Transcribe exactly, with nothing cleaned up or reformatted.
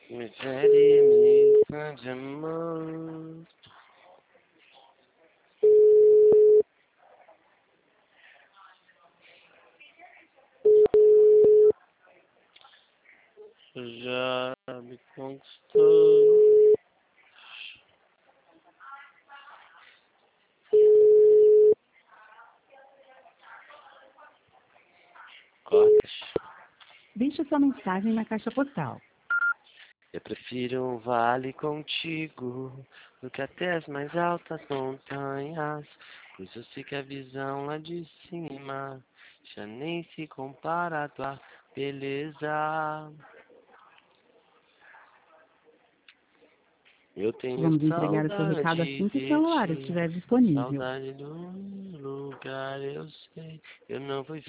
Me fere, me faz amor. Já me conquistou. Cortas. Deixe sua mensagem na caixa postal. Eu prefiro um vale contigo do que até as mais altas montanhas, pois eu sei que a visão lá de cima já nem se compara à tua beleza. Eu tenho Vamos entregar o seu recado saudade assim que o de celular ti, estiver disponível. saudade do lugar, eu sei, eu não vou